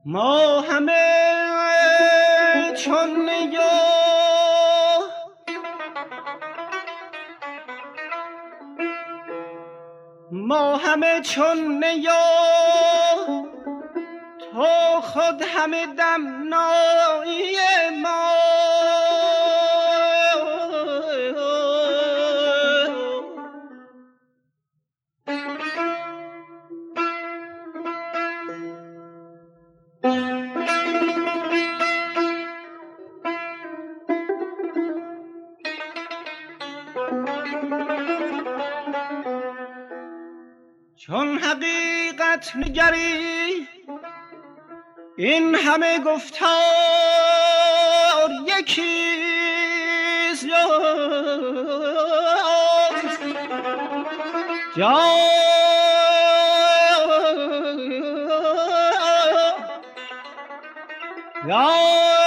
ما همه چون ما همه چون تو خود همه دمنایی ما چون حقیقت نگری این همه گفتار یکیست یا